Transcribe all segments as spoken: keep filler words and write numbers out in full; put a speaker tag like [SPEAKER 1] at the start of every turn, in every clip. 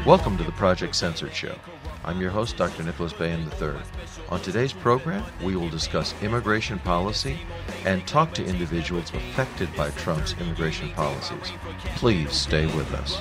[SPEAKER 1] Welcome to the Project Censored Show. I'm your host, Doctor Nicholas Bayham the third. On today's program, we will discuss immigration policy and talk to individuals affected by Trump's immigration policies. Please stay with us.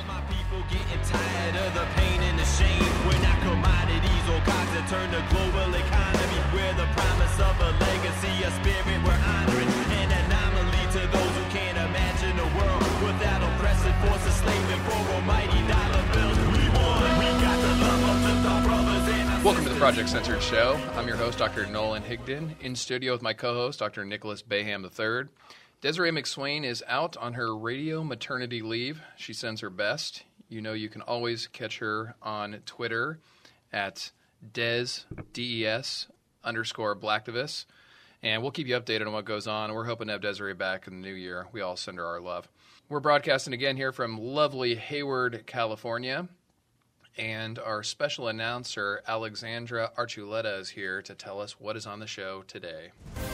[SPEAKER 2] Welcome to the Project Censored Show. I'm your host, Doctor Nolan Higdon, in studio with my co-host, Doctor Nicholas Bayham the third. Desiree McSwain is out on her radio maternity leave. She sends her best. You know you can always catch her on Twitter at Des, D E S, underscore Blacktivist. And we'll keep you updated on what goes on. We're hoping to have Desiree back in the new year. We all send her our love. We're broadcasting again here from lovely Hayward, California. And our special announcer, Alexandra Archuleta, is here to tell us what is on the show today.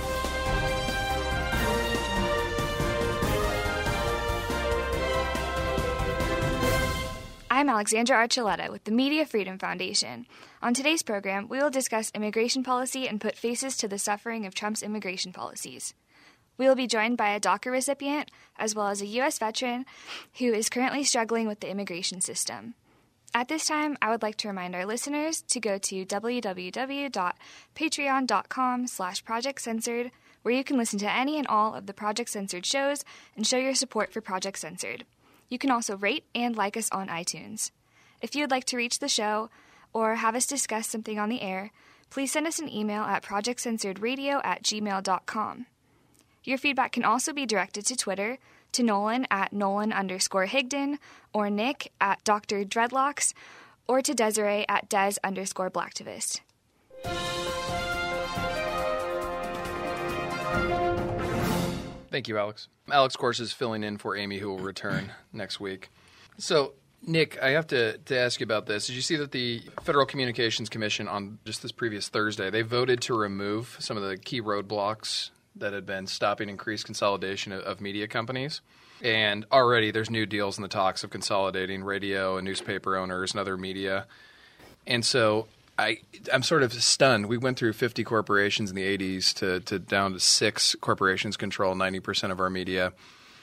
[SPEAKER 3] I'm Alexandra Archuleta with the Media Freedom Foundation. On today's program, we will discuss immigration policy and put faces to the suffering of Trump's immigration policies. We will be joined by a DACA recipient, as well as a U S veteran who is currently struggling with the immigration system. At this time, I would like to remind our listeners to go to www.patreon.com slash Project Censored, where you can listen to any and all of the Project Censored shows and show your support for Project Censored. You can also rate and like us on iTunes. If you would like to reach the show or have us discuss something on the air, please send us an email at projectcensoredradio at gmail dot com. Your feedback can also be directed to Twitter, to Nolan at Nolan underscore Higdon, or Nick at Doctor Dreadlocks, or to Desiree at Des underscore Blacktivist.
[SPEAKER 2] Thank you, Alex. Alex, of course, is filling in for Amy, who will return next week. So, Nick, I have to, to ask you about this. Did you see that the Federal Communications Commission on just this previous Thursday, they voted to remove some of the key roadblocks that had been stopping increased consolidation of, of media companies. And already there's new deals in the talks of consolidating radio and newspaper owners and other media. And so I, I'm sort of stunned. We went through fifty corporations in the eighties to, to down to six corporations control ninety percent of our media.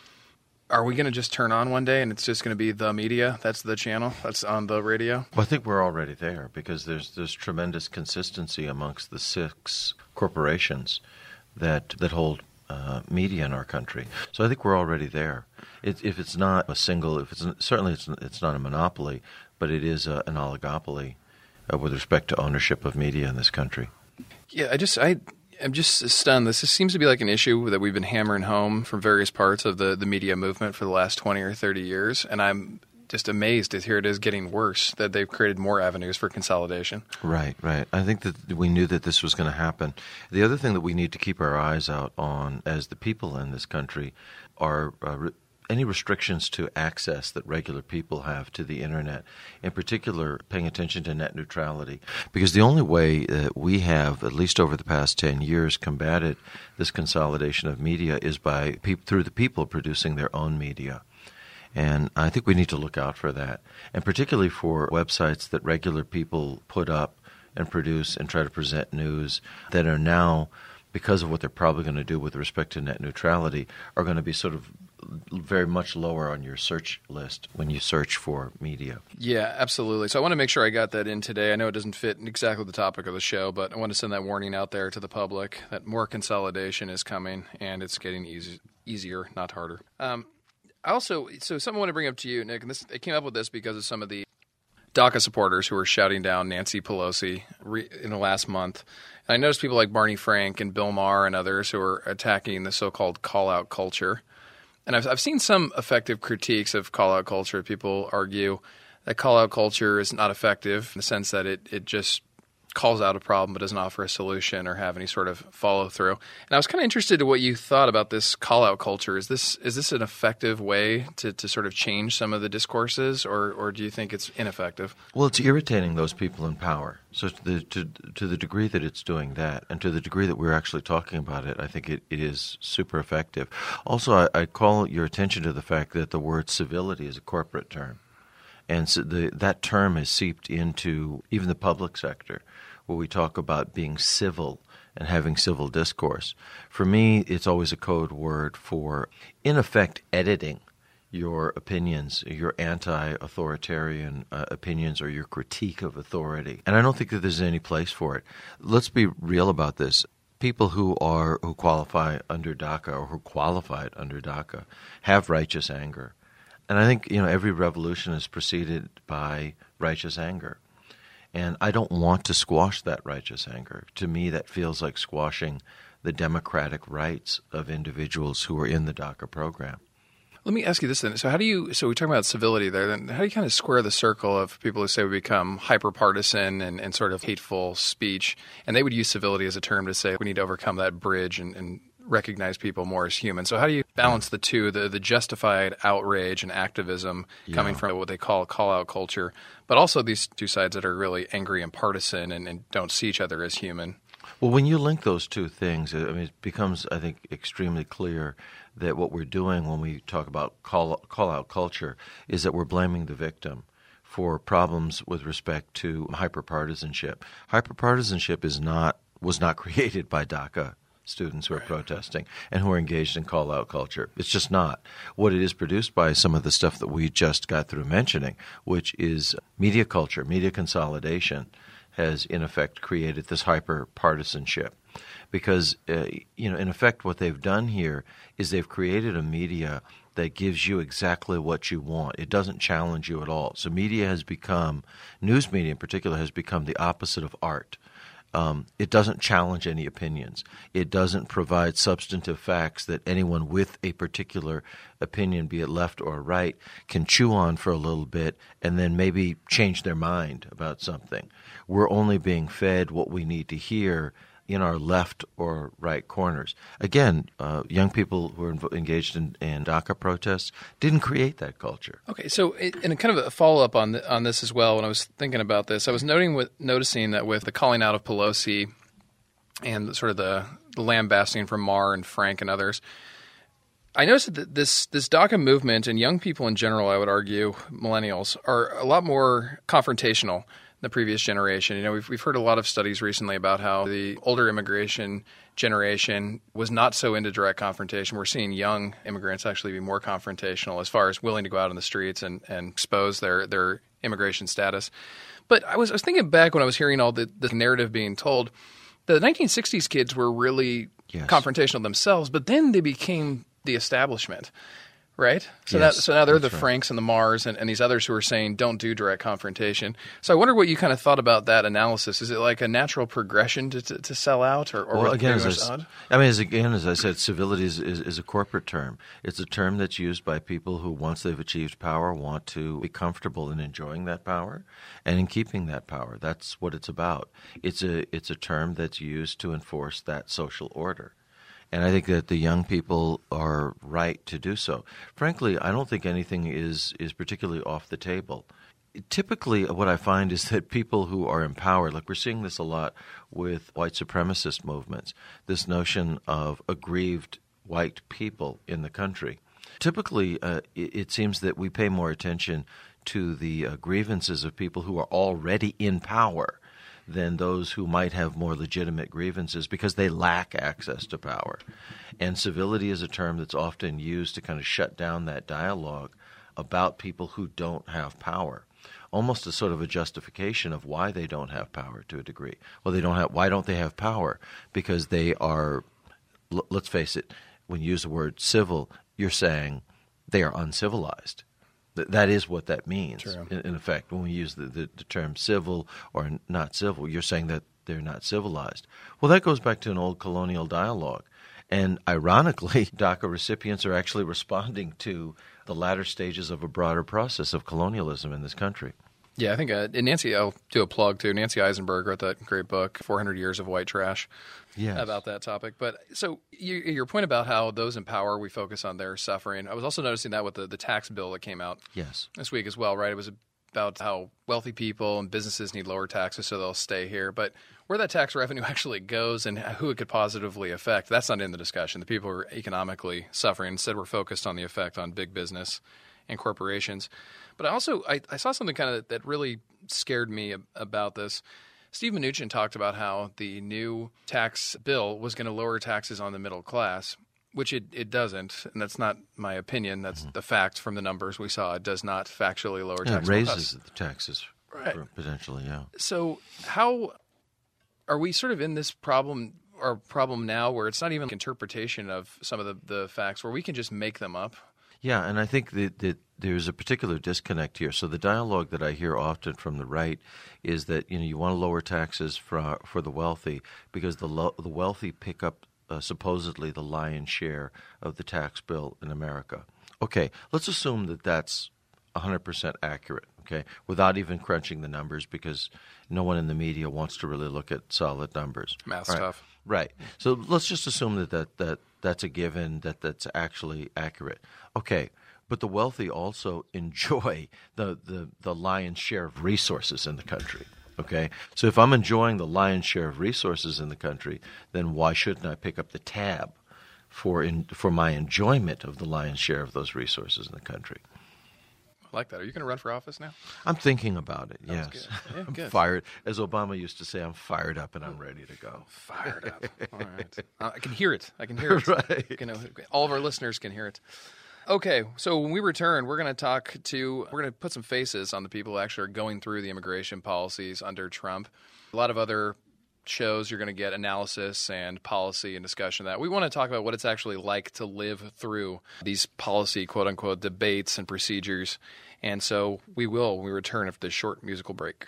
[SPEAKER 2] Are we going to just turn on one day and it's just going to be the media? That's the channel? That's on the radio?
[SPEAKER 1] Well, I think we're already there because there's there's tremendous consistency amongst the six corporations that that hold uh, media in our country. So I think we're already there. It, if it's not a single, if it's certainly it's it's not a monopoly, but it is a, an oligopoly uh, with respect to ownership of media in this country.
[SPEAKER 2] Yeah, I just I I'm just stunned. This seems to be like an issue that we've been hammering home from various parts of the the media movement for the last twenty or thirty years, and I'm just amazed that here it is getting worse, that they've created more avenues for consolidation.
[SPEAKER 1] Right, right. I think that we knew that this was going to happen. The other thing that we need to keep our eyes out on as the people in this country are uh, re- any restrictions to access that regular people have to the Internet, in particular paying attention to net neutrality. Because the only way that we have, at least over the past ten years, combated this consolidation of media is by pe- through the people producing their own media. And I think we need to look out for that, and particularly for websites that regular people put up and produce and try to present news that are now, because of what they're probably going to do with respect to net neutrality, are going to be sort of very much lower on your search list when you search for media.
[SPEAKER 2] Yeah, absolutely. So I want to make sure I got that in today. I know it doesn't fit exactly the topic of the show, but I want to send that warning out there to the public that more consolidation is coming, and it's getting easy, easier, not harder. Um, I also, so something I want to bring up to you, Nick, and this, I came up with this because of some of the DACA supporters who were shouting down Nancy Pelosi re, in the last month. And I noticed people like Barney Frank and Bill Maher and others who are attacking the so-called call-out culture. And I've, I've seen some effective critiques of call-out culture. People argue that call-out culture is not effective in the sense that it, it just calls out a problem but doesn't offer a solution or have any sort of follow-through. And I was kind of interested in what you thought about this call-out culture. Is this is this an effective way to, to sort of change some of the discourses, or, or do you think it's ineffective?
[SPEAKER 1] Well, it's irritating those people in power. So to the, to, to the degree that it's doing that, and to the degree that we're actually talking about it, I think it, it is super effective. Also, I, I call your attention to the fact that the word civility is a corporate term. And so the, that term has seeped into even the public sector, where we talk about being civil and having civil discourse. For me, it's always a code word for, in effect, editing your opinions, your anti-authoritarian uh, opinions, or your critique of authority. And I don't think that there's any place for it. Let's be real about this. People who are who qualify under DACA or who qualified under DACA have righteous anger. And I think, you know, every revolution is preceded by righteous anger. And I don't want to squash that righteous anger. To me, that feels like squashing the democratic rights of individuals who are in the DACA program.
[SPEAKER 2] Let me ask you this then. So how do you, so we talk about civility there, then how do you kind of square the circle of people who say we become hyper-partisan and, and sort of hateful speech, and they would use civility as a term to say we need to overcome that bridge and, and recognize people more as human. So how do you balance the two, the, the justified outrage and activism coming yeah. from what they call call-out culture, but also these two sides that are really angry and partisan and, and don't see each other as human?
[SPEAKER 1] Well, when you link those two things, I mean, it becomes, I think, extremely clear that what we're doing when we talk about call, call-out culture is that we're blaming the victim for problems with respect to hyperpartisanship. Hyperpartisanship is not was not created by DACA students who are right. protesting and who are engaged in call-out culture. It's just not. What it is produced by is some of the stuff that we just got through mentioning, which is media culture, media consolidation has in effect created this hyper-partisanship. Because, uh, you know, in effect what they've done here is they've created a media that gives you exactly what you want. It doesn't challenge you at all. So media has become, news media in particular, has become the opposite of art. Um, it doesn't challenge any opinions. It doesn't provide substantive facts that anyone with a particular opinion, be it left or right, can chew on for a little bit and then maybe change their mind about something. We're only being fed what we need to hear in our left or right corners. Again, uh, young people who are inv- engaged in, in DACA protests didn't create that culture.
[SPEAKER 2] Okay, so in kind of a follow-up on the, on this as well, when I was thinking about this, I was noting with, noticing that with the calling out of Pelosi and sort of the, the lambasting from Maher and Frank and others, I noticed that this this DACA movement and young people in general, I would argue, millennials, are a lot more confrontational the previous generation. You know, we've we've heard a lot of studies recently about how the older immigration generation was not so into direct confrontation. We're seeing young immigrants actually be more confrontational as far as willing to go out on the streets and, and expose their, their immigration status. But I was I was thinking back when I was hearing all the, the narrative being told, the nineteen sixties kids were really yes. confrontational themselves, but then they became the establishment. Right? So, yes, that, so now they're the right. Franks and the Mahers and, and these others who are saying don't do direct confrontation. So I wonder what you kind of thought about that analysis. Is it like a natural progression to to, to sell out? Or, or
[SPEAKER 1] well, again, as I, I mean, as, again, as I said, civility is, is, is a corporate term. It's a term that's used by people who, once they've achieved power, want to be comfortable in enjoying that power and in keeping that power. That's what it's about. It's a It's a term that's used to enforce that social order. And I think that the young people are right to do so. Frankly, I don't think anything is, is particularly off the table. Typically, what I find is that people who are empowered, like we're seeing this a lot with white supremacist movements, this notion of aggrieved white people in the country. Typically, uh, it, it seems that we pay more attention to the uh, grievances of people who are already in power than those who might have more legitimate grievances because they lack access to power. And civility is a term that's often used to kind of shut down that dialogue about people who don't have power, almost as sort of a justification of why they don't have power to a degree. Well, they don't have. Why don't they have power? Because they are, l- let's face it, when you use the word civil, you're saying they are uncivilized. That is what that means, in, in effect. When we use the, the, the term civil or not civil, you're saying that they're not civilized. Well, that goes back to an old colonial dialogue. And ironically, DACA recipients are actually responding to the latter stages of a broader process of colonialism in this country.
[SPEAKER 2] Yeah, I think uh, and Nancy, I'll do a plug too. Nancy Eisenberg wrote that great book, four hundred years of White Trash, yes. about that topic. But so you, your point about how those in power, we focus on their suffering. I was also noticing that with the, the tax bill that came out
[SPEAKER 1] yes.
[SPEAKER 2] this week as well, right? It was about how wealthy people and businesses need lower taxes so they'll stay here. But where that tax revenue actually goes and who it could positively affect, that's not in the discussion. The people who are economically suffering. Instead, we're focused on the effect on big business and corporations. But I also I, I saw something kind of that really scared me about this. Steve Mnuchin talked about how the new tax bill was going to lower taxes on the middle class, which it, it doesn't, and that's not my opinion. That's mm-hmm. the fact from the numbers we saw. It does not factually lower
[SPEAKER 1] yeah,
[SPEAKER 2] taxes.
[SPEAKER 1] It raises the taxes,
[SPEAKER 2] right.
[SPEAKER 1] for, potentially, yeah.
[SPEAKER 2] So how are we sort of in this problem or problem now where it's not even interpretation of some of the, the facts, where we can just make them up?
[SPEAKER 1] Yeah, and I think that, that there's a particular disconnect here. So the dialogue that I hear often from the right is that, you know, you want to lower taxes for for the wealthy because the lo- the wealthy pick up uh, supposedly the lion's share of the tax bill in America. Okay, let's assume that that's one hundred percent accurate, okay, without even crunching the numbers because no one in the media wants to really look at solid numbers.
[SPEAKER 2] Math
[SPEAKER 1] right.
[SPEAKER 2] stuff.
[SPEAKER 1] Right. So let's just assume that, that, that that's a given, that that's actually accurate. Okay, but the wealthy also enjoy the, the, the lion's share of resources in the country. Okay, so if I'm enjoying the lion's share of resources in the country, then why shouldn't I pick up the tab for in, for my enjoyment of the lion's share of those resources in the country?
[SPEAKER 2] I like that. Are you going to run for office now?
[SPEAKER 1] I'm thinking about it,
[SPEAKER 2] That
[SPEAKER 1] yes.
[SPEAKER 2] Good. Yeah,
[SPEAKER 1] I'm
[SPEAKER 2] good.
[SPEAKER 1] fired. As Obama used to say, I'm fired up and I'm ready to go.
[SPEAKER 2] Fired up. All right. Uh, I can hear it. I can hear it.
[SPEAKER 1] Right.
[SPEAKER 2] You know, all of our listeners can hear it. Okay, so when we return, we're going to talk to, we're going to put some faces on the people who actually are going through the immigration policies under Trump. A lot of other shows you're going to get analysis and policy and discussion of that. We want to talk about what it's actually like to live through these policy, quote-unquote, debates and procedures. And so we will when we return after this short musical break.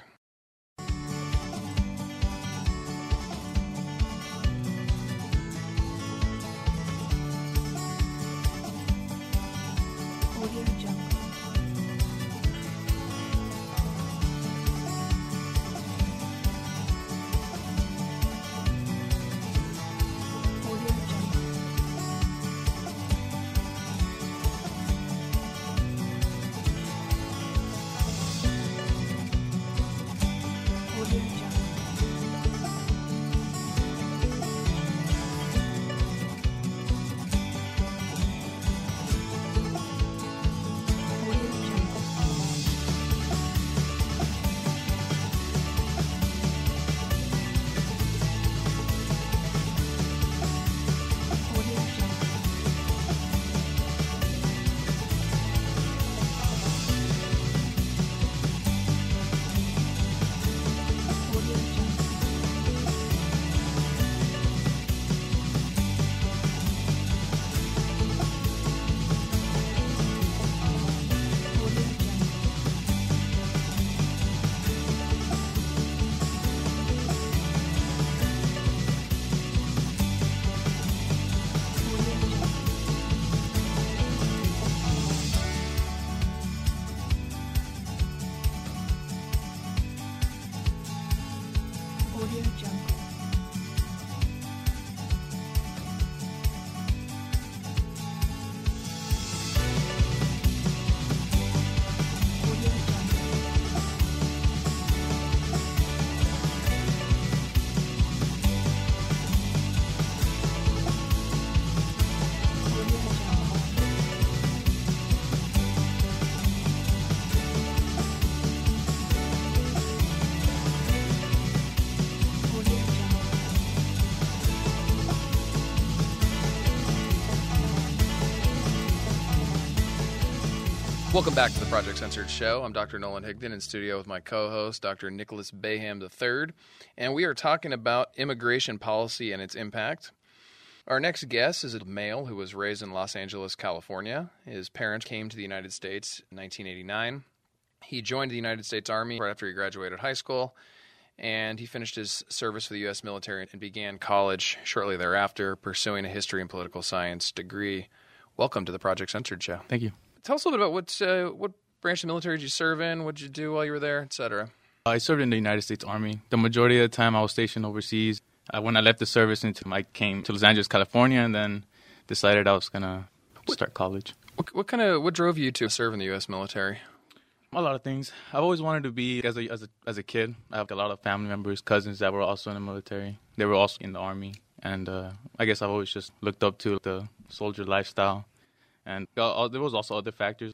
[SPEAKER 2] Welcome back to the Project Censored Show. I'm Doctor Nolan Higdon in studio with my co-host, Doctor Nicholas Baham the third, and we are talking about immigration policy and its impact. Our next guest is a male who was raised in Los Angeles, California. His parents came to the United States in nineteen eighty-nine. He joined the United States Army right after he graduated high school, and he finished his service for the U S military and began college shortly thereafter, pursuing a history and political science degree. Welcome to the Project Censored Show.
[SPEAKER 4] Thank you.
[SPEAKER 2] Tell us a little bit about what uh, what branch of the military did you serve in, what did you do while you were there, et cetera.
[SPEAKER 4] I served in the United States Army. The majority of the time I was stationed overseas. Uh, when I left the service, I came to Los Angeles, California, and then decided I was going to start college.
[SPEAKER 2] What, what kind of what drove you to serve in the U S military?
[SPEAKER 4] A lot of things. I've always wanted to be, as a, as a as a kid, I have a lot of family members, cousins that were also in the military. They were also in the Army. And uh, I guess I've always just looked up to the soldier lifestyle. And uh, there was also other factors.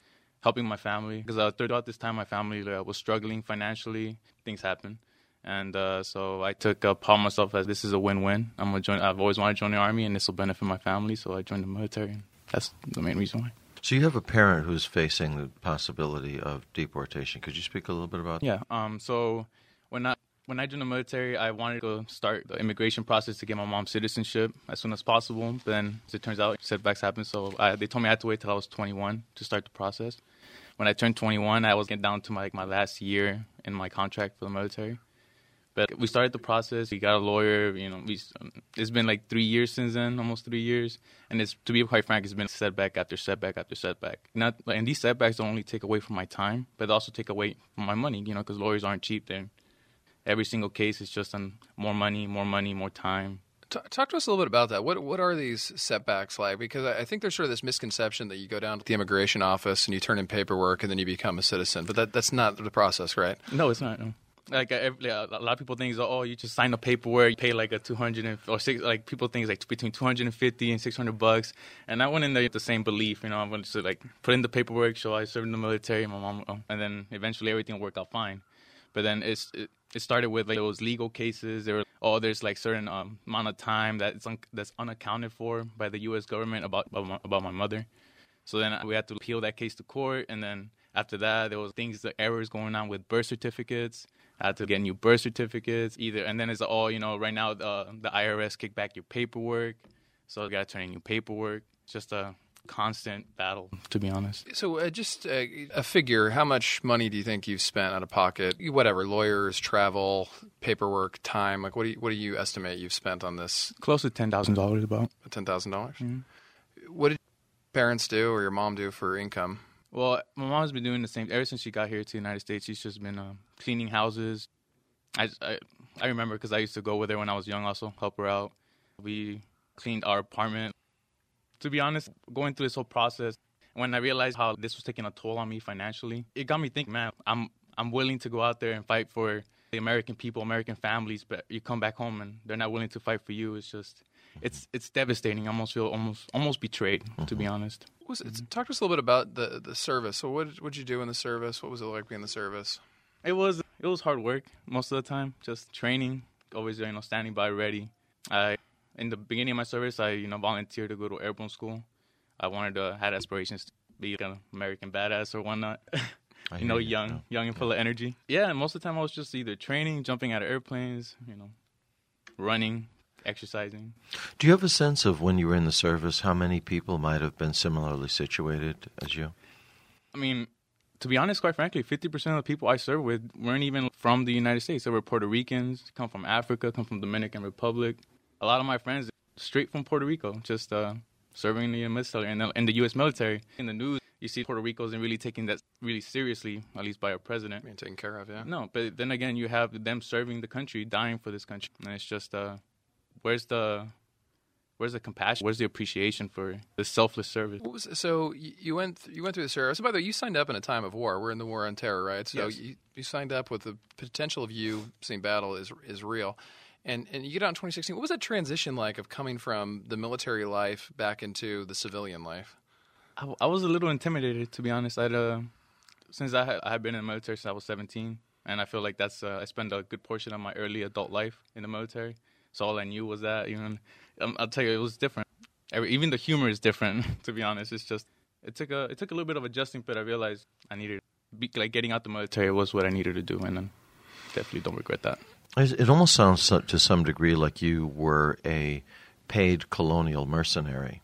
[SPEAKER 4] helping my family. Because uh, throughout this time, my family uh, was struggling financially. Things happened. And uh, so I took upon myself as this is a win-win. I'm gonna join. I've always wanted to join the Army, and this will benefit my family. So I joined the military. And that's the main reason why.
[SPEAKER 1] So you have a parent who's facing the possibility of deportation. Could you speak a little bit about that?
[SPEAKER 4] Yeah. Um. So when I when I joined the military, I wanted to start the immigration process to get my mom's citizenship as soon as possible. But then, as it turns out, setbacks happened. So I, they told me I had to wait till I was twenty-one to start the process. When I turned twenty-one, I was getting down to my like, my last year in my contract for the military. But we started the process. We got a lawyer. You know, we, it's been like three years since then, almost three years. And it's to be quite frank, it's been setback after setback after setback. Not, and these setbacks don't only take away from my time, but they also take away from my money. You know, because lawyers aren't cheap. They're, every single case is just on more money, more money, more time.
[SPEAKER 2] Talk to us a little bit about that. What what are these setbacks like? Because I think there's sort of this misconception that you go down to the immigration office and you turn in paperwork and then you become a citizen. But that that's not the process, right?
[SPEAKER 4] No, it's not. No. Like a lot of people think, oh, you just sign the paperwork, you pay like a two hundred or six. Like people think it's like between two hundred and fifty and six hundred bucks. And I went in there with the same belief, you know. I'm going to like put in the paperwork, show I served in the military, my mom, and then eventually everything worked out fine. But then it's it, it started with like those legal cases. There were oh, there's like certain um, amount of time that's un- that's unaccounted for by the U S government about about my, about my mother. So then we had to appeal that case to court, and then after that there was things, the errors going on with birth certificates. I had to get new birth certificates either, and then it's all you know. Right now, uh, the I R S kicked back your paperwork, so I got to turn in new paperwork. It's just a constant battle, to be honest.
[SPEAKER 2] So, uh, just uh, a figure: how much money do you think you've spent out of pocket? Whatever, lawyers, travel, paperwork, time. Like, what do you what do you estimate you've spent on this?
[SPEAKER 4] Close to ten thousand dollars, about
[SPEAKER 2] ten thousand dollars.
[SPEAKER 4] Mm-hmm.
[SPEAKER 2] What did your parents do or your mom do for income?
[SPEAKER 4] Well, my mom's been doing the same ever since she got here to the United States. She's just been uh, cleaning houses. I, I, I remember because I used to go with her when I was young also, help her out. We cleaned our apartment. To be honest, going through this whole process, when I realized how this was taking a toll on me financially, it got me thinking, man, I'm I'm willing to go out there and fight for the American people, American families, but you come back home and they're not willing to fight for you. It's just, it's it's devastating. I almost feel almost almost betrayed, to be honest.
[SPEAKER 2] Was it, talk to us a little bit about the, the service. So what did you do in the service? What was it like being in the service?
[SPEAKER 4] It was it was hard work most of the time, just training, always you know standing by ready. I in the beginning of my service, I you know volunteered to go to airborne school. I wanted to had aspirations to be an American badass or whatnot. you know, young, you. young and full of energy. Yeah, and most of the time I was just either training, jumping out of airplanes, you know, running, exercising.
[SPEAKER 1] Do you have a sense of when you were in the service how many people might have been similarly situated as you?
[SPEAKER 4] I mean, to be honest, quite frankly, fifty percent of the people I served with weren't even from the United States. They were Puerto Ricans, come from Africa, come from Dominican Republic. A lot of my friends straight from Puerto Rico, just uh, serving in the military and in the U S military. In the news, you see Puerto Rico isn't really taking that really seriously, at least by our president.
[SPEAKER 2] Being taken care of, yeah.
[SPEAKER 4] No, but then again, you have them serving the country, dying for this country. And it's just, uh, where's the... Where's the compassion? Where's the appreciation for the selfless service?
[SPEAKER 2] What was, so you went th- you went through the service. So by the way, you signed up in a time of war. We're in the war on terror, right? So
[SPEAKER 4] yes.
[SPEAKER 2] you, you signed up with the potential of you seeing battle is is real. And and you get out in twenty sixteen. What was that transition like of coming from the military life back into the civilian life?
[SPEAKER 4] I, I was a little intimidated, to be honest. I'd, uh, since I had, I had been in the military since I was seventeen, and I feel like that's uh, I spent a good portion of my early adult life in the military. So all I knew was that, you know, um, I'll tell you, it was different. Every, even the humor is different, to be honest. It's just, it took a it took a little bit of adjusting, but I realized I needed, be, like getting out the military was what I needed to do, and then definitely don't regret that.
[SPEAKER 1] It almost sounds to some degree like you were a paid colonial mercenary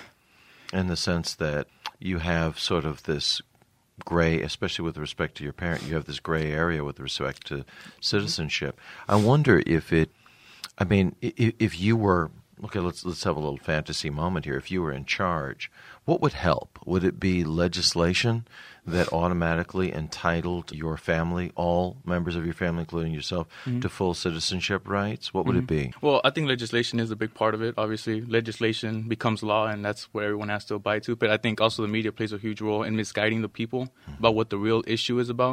[SPEAKER 1] in the sense that you have sort of this gray, especially with respect to your parent, you have this gray area with respect to citizenship. I wonder if it, I mean, if, if you were, okay, let's let's have a little fantasy moment here. If you were in charge, what would help? Would it be legislation that automatically entitled your family, all members of your family, including yourself, mm-hmm. to full citizenship rights? What would mm-hmm. it be?
[SPEAKER 4] Well, I think legislation is a big part of it. Obviously, legislation becomes law, and that's what everyone has to abide to. But I think also the media plays a huge role in misguiding the people mm-hmm. about what the real issue is about.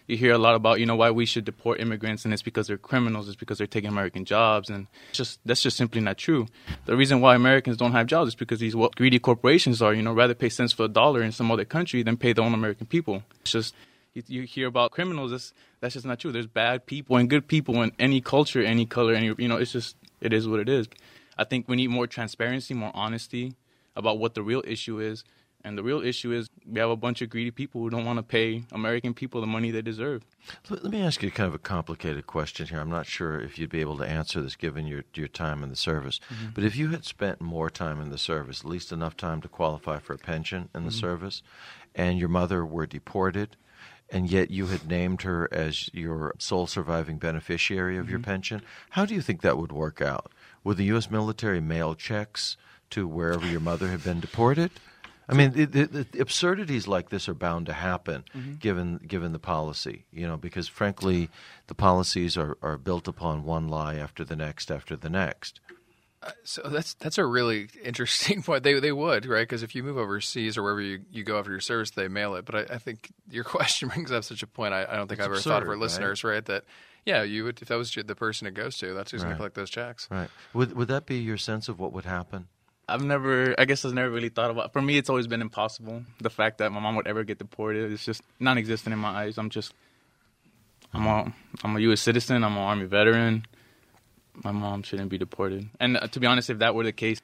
[SPEAKER 4] you hear a lot about, you know, why we should deport immigrants, and it's because they're criminals, it's because they're taking American jobs, and it's just that's just simply not true. The reason why Americans don't have jobs is because these what greedy corporations are, you know, rather pay cents for a dollar in some other country than pay their own American people. It's just, you, you hear about criminals, that's, that's just not true. There's bad people and good people in any culture, any color, any, you know, it's just, it is what it is. I think we need more transparency, more honesty about what the real issue is. And the real issue is we have a bunch of greedy people who don't want to pay American people the money they deserve.
[SPEAKER 1] Let me ask you kind of a complicated question here. I'm not sure if you'd be able to answer this given your your time in the service. Mm-hmm. But if you had spent more time in the service, at least enough time to qualify for a pension in the mm-hmm. service, and your mother were deported, and yet you had named her as your sole surviving beneficiary of mm-hmm. your pension, how do you think that would work out? Would the U S military mail checks to wherever your mother had been deported? I mean, the, the, the absurdities like this are bound to happen, mm-hmm. given given the policy, you know, because frankly, the policies are, are built upon one lie after the next after the next.
[SPEAKER 2] Uh, so that's that's a really interesting point. They they would, right? Because if you move overseas or wherever you, you go after your service, they mail it. But I, I think your question brings up such a point. I, I don't think
[SPEAKER 1] it's
[SPEAKER 2] I've
[SPEAKER 1] absurd,
[SPEAKER 2] ever thought of our
[SPEAKER 1] right? listeners,
[SPEAKER 2] right? That yeah, you would if that was the person it goes to, that's who's right. going to collect those checks.
[SPEAKER 1] Right. Would would that be your sense of what would happen?
[SPEAKER 4] I've never, I guess I've never really thought about, for me it's always been impossible. The fact that my mom would ever get deported is just non-existent in my eyes. I'm just, I'm a, I'm a U S citizen, I'm an Army veteran. My mom shouldn't be deported. And uh, to be honest, if that were the case,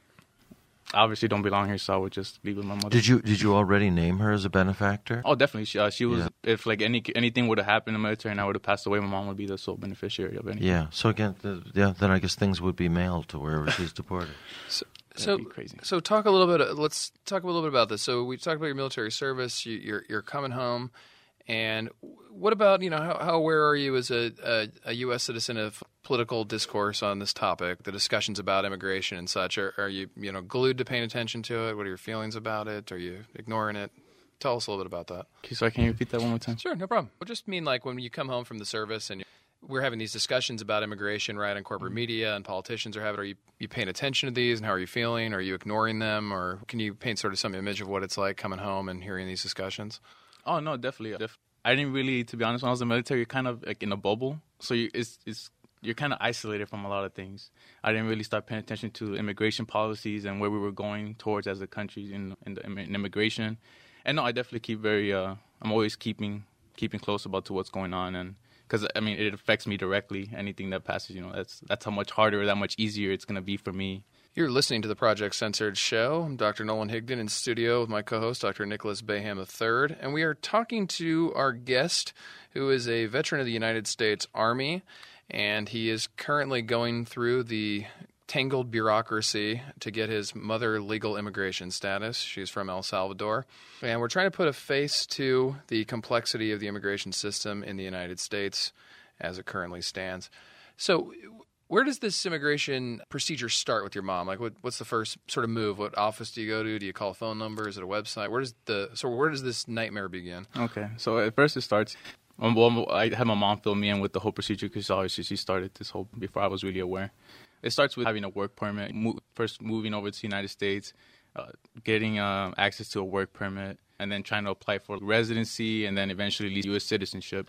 [SPEAKER 4] I obviously don't belong here, so I would just leave with my mother.
[SPEAKER 1] Did you did you already name her as a benefactor?
[SPEAKER 4] Oh, definitely. She, uh, she was,
[SPEAKER 1] yeah.
[SPEAKER 4] if like any anything would have happened in the military and I would have passed away, my mom would be the sole beneficiary of anything.
[SPEAKER 1] Yeah, so again, the, yeah, then I guess things would be mailed to wherever she's deported.
[SPEAKER 2] So, So, so talk a little bit. Let's talk a little bit about this. So we talked about your military service. You, you're you're coming home, and what about you know how, how aware are you as a, a a U S citizen of political discourse on this topic, the discussions about immigration and such? Are, are you you know glued to paying attention to it? What are your feelings about it? Are you ignoring it? Tell us a little bit about that.
[SPEAKER 4] Okay, so I can you repeat that one more time?
[SPEAKER 2] Sure, no problem. I just mean like when you come home from the service and we're having these discussions about immigration, right, on corporate media, and politicians are having. Are you, you paying attention to these, and how are you feeling? Are you ignoring them, or can you paint sort of some image of what it's like coming home and hearing these discussions?
[SPEAKER 4] Oh no, definitely. I didn't really, to be honest, when I was in the military, you're kind of like in a bubble, so you, it's it's you're kind of isolated from a lot of things. I didn't really start paying attention to immigration policies and where we were going towards as a country in in, the, in immigration. And no, I definitely keep very. Uh, I'm always keeping keeping close about to what's going on and. Because, I mean, it affects me directly. Anything that passes, you know, that's that's how much harder, that much easier it's going to be for me.
[SPEAKER 2] You're listening to the Project Censored show. I'm Doctor Nolan Higdon in studio with my co-host, Doctor Nicholas Baham the third. And we are talking to our guest, who is a veteran of the United States Army. And he is currently going through the tangled bureaucracy to get his mother legal immigration status. She's from El Salvador. And we're trying to put a face to the complexity of the immigration system in the United States as it currently stands. So where does this immigration procedure start with your mom? Like, what, what's the first sort of move? What office do you go to? Do you call a phone number? Is it a website? Where does the so where does this nightmare begin?
[SPEAKER 4] Okay, so at first it starts. Um, well, I had my mom fill me in with the whole procedure because obviously she started this whole before I was really aware. It starts with having a work permit, mo- first moving over to the United States, uh, getting uh, access to a work permit, and then trying to apply for residency, and then eventually U S citizenship.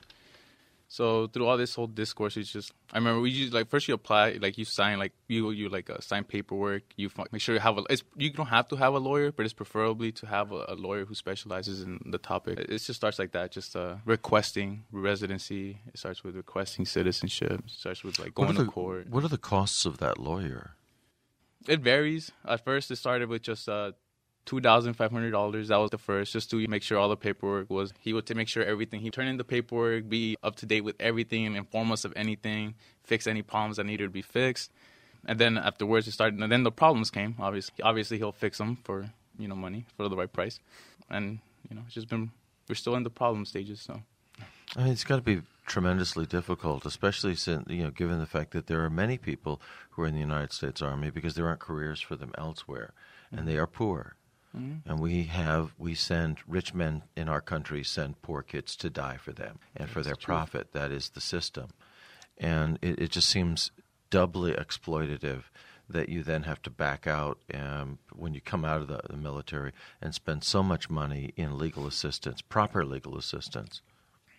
[SPEAKER 4] So through all this whole discourse, it's just, I remember we used, like, first you apply, like, you sign, like, you, you like, uh, sign paperwork, you f- make sure you have a, it's, you don't have to have a lawyer, but it's preferably to have a, a lawyer who specializes in the topic. It, it just starts like that, just uh, requesting residency. It starts with requesting citizenship. It starts with, like, going
[SPEAKER 1] the,
[SPEAKER 4] to court.
[SPEAKER 1] What are the costs of that lawyer?
[SPEAKER 4] It varies. At first, it started with just uh, two thousand five hundred dollars. That was the first, just to make sure all the paperwork was, he would to make sure everything, he turned in the paperwork, be up to date with everything, and inform us of anything, fix any problems that needed to be fixed. And then afterwards, it started, and then the problems came, obviously. Obviously, he'll fix them for, you know, money, for the right price. And, you know, it's just been, we're still in the problem stages, so.
[SPEAKER 1] I mean, it's got to be tremendously difficult, especially since, you know, given the fact that there are many people who are in the United States Army because there aren't careers for them elsewhere, and mm-hmm. they are poor. Mm-hmm. And we have, we send, rich men in our country send poor kids to die for them and for their true. profit. That is the system. And it, it just seems doubly exploitative that you then have to back out um, when you come out of the, the military and spend so much money in legal assistance, proper legal assistance.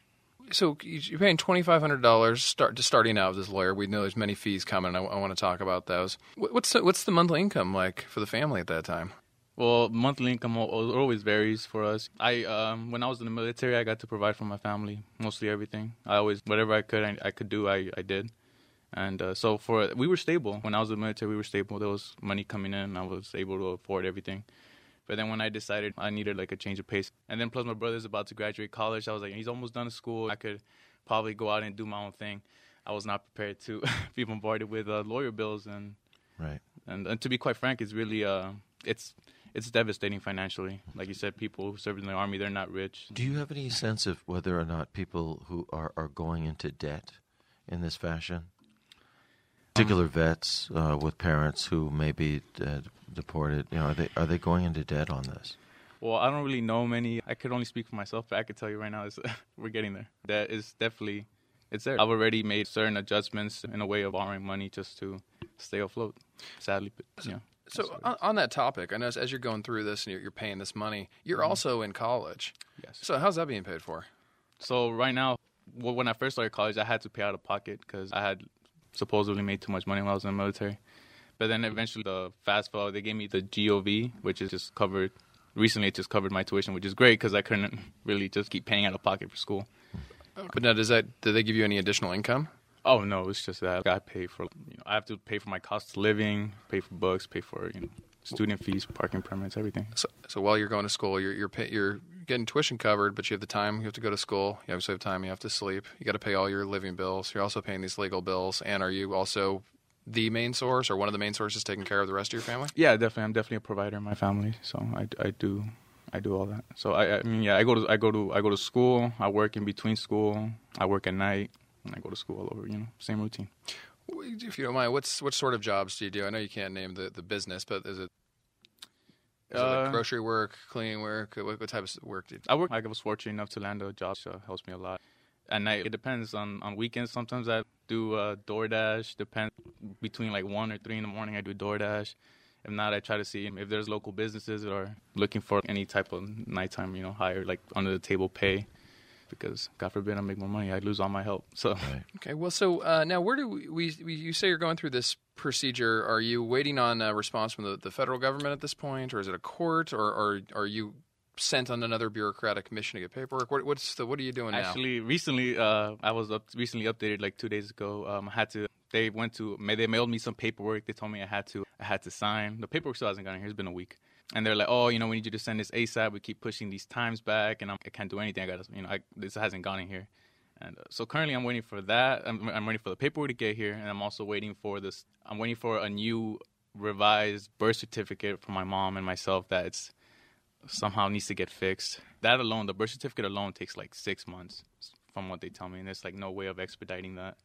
[SPEAKER 2] So you're paying twenty-five hundred dollars start to starting out as a lawyer. We know there's many fees coming. I, I want to talk about those. What's the, what's the monthly income like for the family at that time?
[SPEAKER 4] Well, monthly income always varies for us. I um, when I was in the military, I got to provide for my family mostly everything. I always whatever I could I, I could do I, I did, and uh, so for we were stable when I was in the military. We were stable. There was money coming in. I was able to afford everything. But then when I decided I needed like a change of pace, and then plus my brother's about to graduate college, I was like, he's almost done school. I could probably go out and do my own thing. I was not prepared to be bombarded with uh, lawyer bills, and
[SPEAKER 1] right.
[SPEAKER 4] And, and to be quite frank, it's really uh, it's. It's devastating financially. Like you said, people who serve in the Army, they're not rich.
[SPEAKER 1] Do you have any sense of whether or not people who are, are going into debt in this fashion? Particular um, vets uh, with parents who may be uh, deported, you know, are they are they going into debt on this?
[SPEAKER 4] Well, I don't really know many. I could only speak for myself, but I could tell you right now, is we're getting there. That is definitely, it's there. I've already made certain adjustments in a way of borrowing money just to stay afloat, sadly, but, you know.
[SPEAKER 2] So on, on that topic, I know as, as you're going through this and you're, you're paying this money, you're mm-hmm. also in college.
[SPEAKER 4] Yes.
[SPEAKER 2] So how's that being paid for?
[SPEAKER 4] So right now, well, when I first started college, I had to pay out of pocket because I had supposedly made too much money when I was in the military. But then eventually the FAFSA, they gave me the G O V, which is just covered. Recently, it just covered my tuition, which is great because I couldn't really just keep paying out of pocket for school.
[SPEAKER 2] Okay. But now, does that did they give you any additional income?
[SPEAKER 4] Oh, no, it's just that I pay for, you know, I have to pay for my cost of living, pay for books, pay for, you know, student fees, parking permits, everything.
[SPEAKER 2] So, so while you're going to school, you're you're pay, you're getting tuition covered, but you have the time. You have to go to school. You obviously have time. You have to sleep. You got to pay all your living bills. You're also paying these legal bills. And are you also the main source or one of the main sources taking care of the rest of your family?
[SPEAKER 4] Yeah, definitely. I'm definitely a provider in my family, so I, I do I do all that. So I, I mean, yeah, I go to I go to I go to school. I work in between school. I work at night. And I go to school all over, you know, same routine.
[SPEAKER 2] If you don't mind, what's what sort of jobs do you do? I know you can't name the, the business, but is it, is uh, it like grocery work, cleaning work? What, what type of work do you do?
[SPEAKER 4] I work. I was fortunate enough to land a job that helps me a lot. At night, it depends on, on weekends. Sometimes I do uh, DoorDash. Depends between like one or three in the morning. I do DoorDash. If not, I try to see if there's local businesses that are looking for any type of nighttime, you know, higher like under the table pay. Because God forbid I make more money, I'd lose all my help. So
[SPEAKER 2] right. Okay, well, so uh, now where do we, we, we? You say you're going through this procedure. Are you waiting on a response from the, the federal government at this point, or is it a court, or, or are you sent on another bureaucratic mission to get paperwork? What, what's the what are you doing
[SPEAKER 4] Actually,
[SPEAKER 2] now?
[SPEAKER 4] Actually, recently uh, I was up, recently updated like two days ago. Um, I had to. They went to. They mailed me some paperwork. They told me I had to. I had to sign. The paperwork still hasn't gotten here. It's been a week. And they're like, oh, you know, we need you to send this ASAP. We keep pushing these times back, and I'm, I can't do anything. I got to, you know, I, this hasn't gone in here. And uh, so currently I'm waiting for that. I'm, I'm waiting for the paperwork to get here, and I'm also waiting for this. I'm waiting for a new revised birth certificate for my mom and myself that it's somehow needs to get fixed. That alone, the birth certificate alone takes like six months from what they tell me, and there's like no way of expediting that.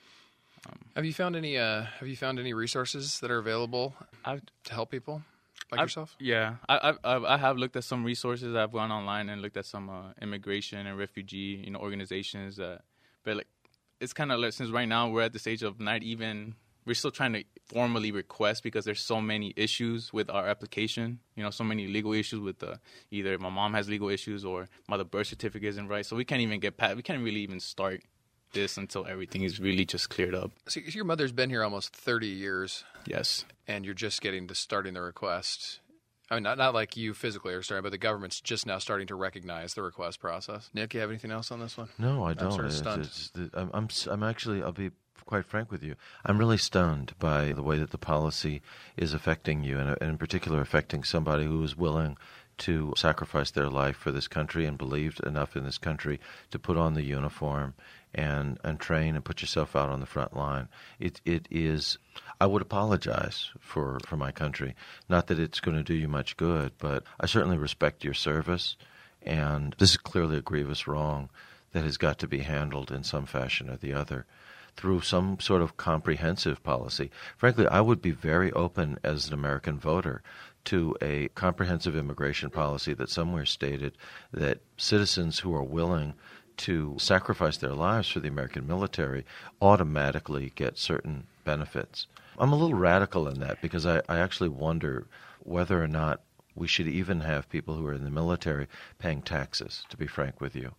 [SPEAKER 4] Um,
[SPEAKER 2] have you found any? Uh, have you found any resources that are available
[SPEAKER 4] I've,
[SPEAKER 2] to help people? Like
[SPEAKER 4] I've,
[SPEAKER 2] yourself?
[SPEAKER 4] Yeah, I, I've I have looked at some resources. I've gone online and looked at some uh, immigration and refugee, you know, organizations. That, but like, it's kind of like, since right now we're at the stage of not even we're still trying to formally request because there's so many issues with our application. You know, so many legal issues with the either my mom has legal issues or my the birth certificate isn't right. So we can't even get past. We can't really even start this until everything is really just cleared up.
[SPEAKER 2] So your mother's been here almost thirty years.
[SPEAKER 4] Yes.
[SPEAKER 2] And you're just getting to starting the request. I mean, not not like you physically are starting, but the government's just now starting to recognize the request process. Nick, you have anything else on this one?
[SPEAKER 1] No, I don't.
[SPEAKER 2] I'm sort of
[SPEAKER 1] it's,
[SPEAKER 2] stunned.
[SPEAKER 1] It's, it's, I'm, I'm, I'm actually, I'll be quite frank with you. I'm really stunned by the way that the policy is affecting you, and, and in particular affecting somebody who is willing to sacrifice their life for this country and believed enough in this country to put on the uniform and and train and put yourself out on the front line. It it is. I would apologize for, for my country. Not that it's going to do you much good, but I certainly respect your service. And this is clearly a grievous wrong that has got to be handled in some fashion or the other through some sort of comprehensive policy. Frankly, I would be very open as an American voter to a comprehensive immigration policy that somewhere stated that citizens who are willing to sacrifice their lives for the American military automatically get certain benefits. I'm a little radical in that because I, I actually wonder whether or not we should even have people who are in the military paying taxes, to be frank with you.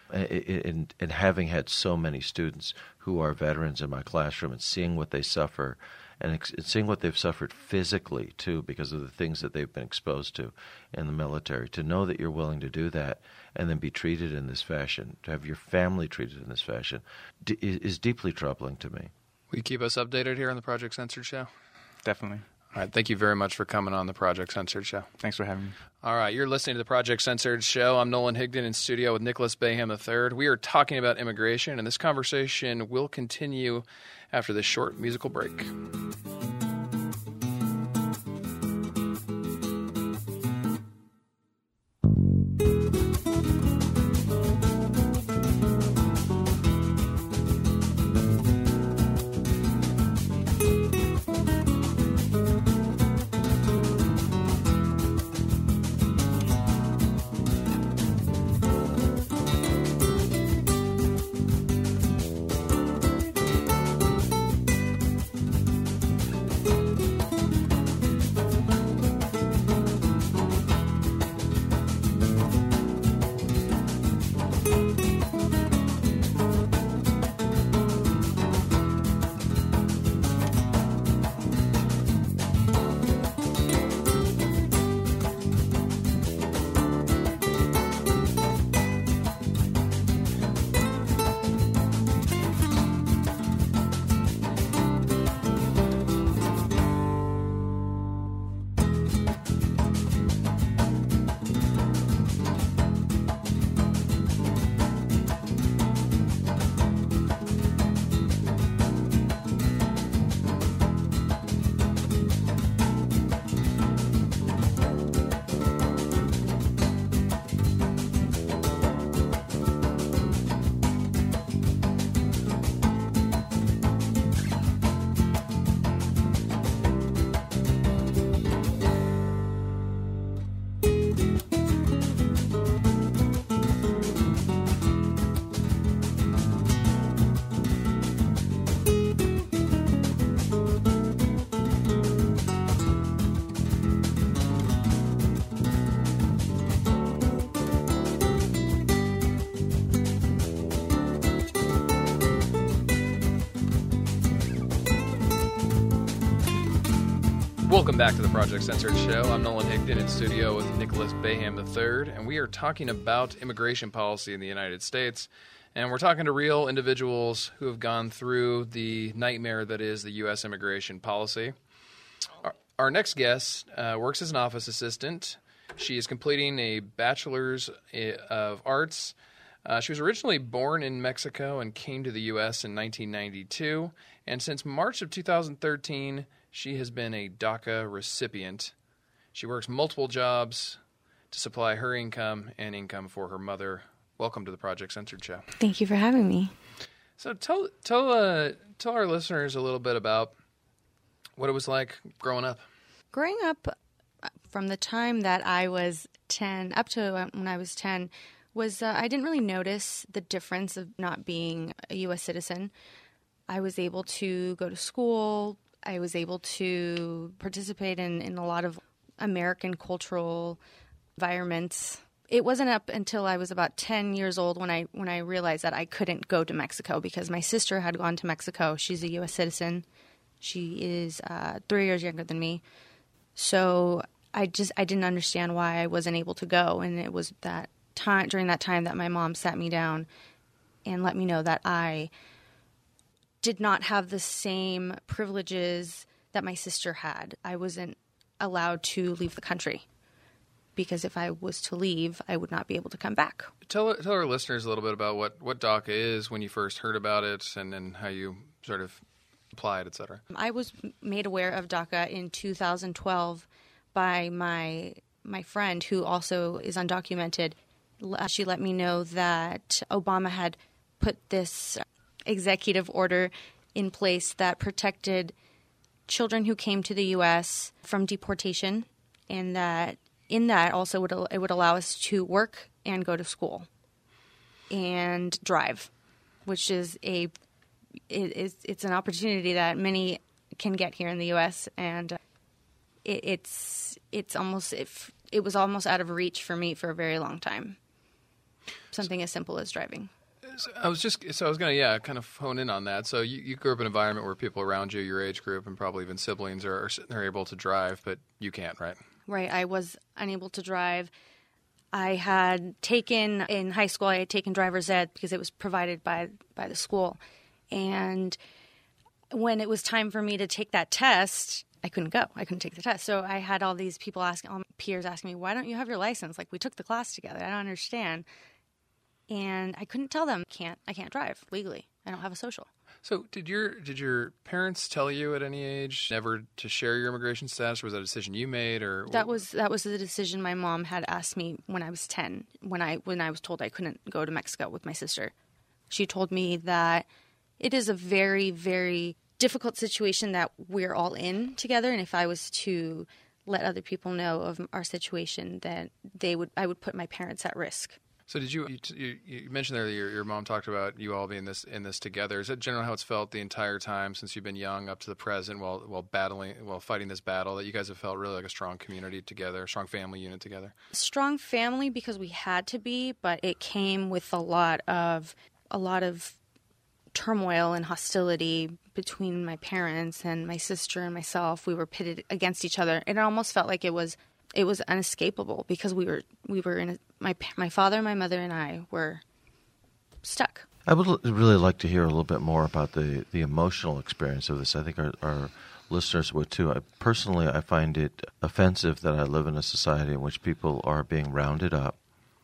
[SPEAKER 1] And, and having had so many students who are veterans in my classroom and seeing what they suffer and ex- seeing what they've suffered physically, too, because of the things that they've been exposed to in the military, to know that you're willing to do that and then be treated in this fashion, to have your family treated in this fashion, d- is deeply troubling to me.
[SPEAKER 2] Will you keep us updated here on the Project Censored Show?
[SPEAKER 4] Definitely.
[SPEAKER 2] All right. Thank you very much for coming on the Project Censored Show.
[SPEAKER 4] Thanks for having me.
[SPEAKER 2] All right. You're listening to the Project Censored Show. I'm Nolan Higdon in studio with Nicholas Bayham the third. We are talking about immigration, and this conversation will continue after this short musical break. Welcome back to the Project Censored Show. I'm Nolan Higdon in studio with Nicholas Bayham the third, and we are talking about immigration policy in the United States. And we're talking to real individuals who have gone through the nightmare that is the U S immigration policy. Our, our next guest uh, works as an office assistant. She is completing a bachelor's of arts. Uh, she was originally born in Mexico and came to the U S in nineteen ninety-two. And since March of two thousand thirteen, she has been a DACA recipient. She works multiple jobs to supply her income and income for her mother. Welcome to the Project Censored Show.
[SPEAKER 5] Thank you for having me.
[SPEAKER 2] So tell tell uh, tell our listeners a little bit about what it was like growing up.
[SPEAKER 5] Growing up, from the time that I was ten up to when I was ten, was uh, I didn't really notice the difference of not being a U S citizen. I was able to go to school. I was able to participate in, in a lot of American cultural environments. It wasn't up until I was about ten years old when I when I realized that I couldn't go to Mexico because my sister had gone to Mexico. She's a U S citizen. She is uh, three years younger than me. So I just I didn't understand why I wasn't able to go. And it was that time during that time that my mom sat me down and let me know that I did not have the same privileges that my sister had. I wasn't allowed to leave the country because if I was to leave, I would not be able to come back.
[SPEAKER 2] Tell tell our listeners a little bit about what, what DACA is, when you first heard about it, and then how you sort of applied, et cetera.
[SPEAKER 5] I was made aware of DACA in two thousand twelve by my my friend who also is undocumented. She let me know that Obama had put this executive order in place that protected children who came to the U S from deportation, and that in that also would it would allow us to work and go to school and drive, which is a it is it's an opportunity that many can get here in the U S, and it, it's it's almost if it was almost out of reach for me for a very long time. something as simple as driving.
[SPEAKER 2] I was just so I was gonna yeah kind of hone in on that. So you, you grew up in an environment where people around you, your age group, and probably even siblings are, are are able to drive, but you can't, right?
[SPEAKER 5] Right. I was unable to drive. I had taken in high school. I had taken driver's ed because it was provided by by the school, and when it was time for me to take that test, I couldn't go. I couldn't take the test. So I had all these people asking, all my peers asking me, "Why don't you have your license? Like we took the class together. I don't understand." And I couldn't tell them, can't I can't drive legally. I don't have a social.
[SPEAKER 2] So did your did your parents tell you at any age never to share your immigration status? Or was that a decision you made, or
[SPEAKER 5] that was that was the decision my mom had asked me when I was ten. When I when I was told I couldn't go to Mexico with my sister, she told me that it is a very very difficult situation that we're all in together, and if I was to let other people know of our situation, then they would I would put my parents at risk.
[SPEAKER 2] So did you, you you mentioned there that your, your mom talked about you all being this in this together. Is that generally how it's felt the entire time since you've been young up to the present while while battling while fighting this battle, that you guys have felt really like a strong community together, a strong family unit together?
[SPEAKER 5] Strong family because we had to be, but it came with a lot of a lot of turmoil and hostility between my parents and my sister and myself. We were pitted against each other, and it almost felt like it was it was unescapable because we were we were in a, my my father, my mother, and I were stuck.
[SPEAKER 1] I would l- really like to hear a little bit more about the, the emotional experience of this. I think our, our listeners would too. I, personally, I find it offensive that I live in a society in which people are being rounded up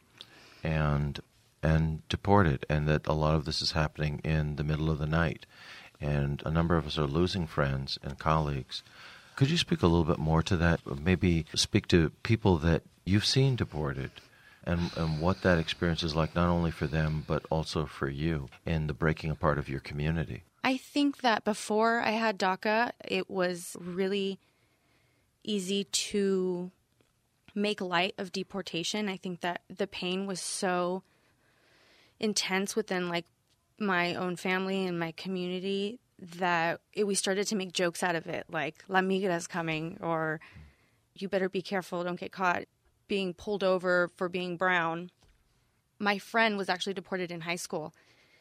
[SPEAKER 1] and and deported, and that a lot of this is happening in the middle of the night. And a number of us are losing friends and colleagues. Could you speak a little bit more to that? Maybe speak to people that you've seen deported and, and what that experience is like, not only for them, but also for you in the breaking apart of your community.
[SPEAKER 5] I think that before I had DACA, it was really easy to make light of deportation. I think that the pain was so intense within like my own family and my community that it, we started to make jokes out of it, like La Migra's coming, or you better be careful, don't get caught being pulled over for being brown. My friend was actually deported in high school,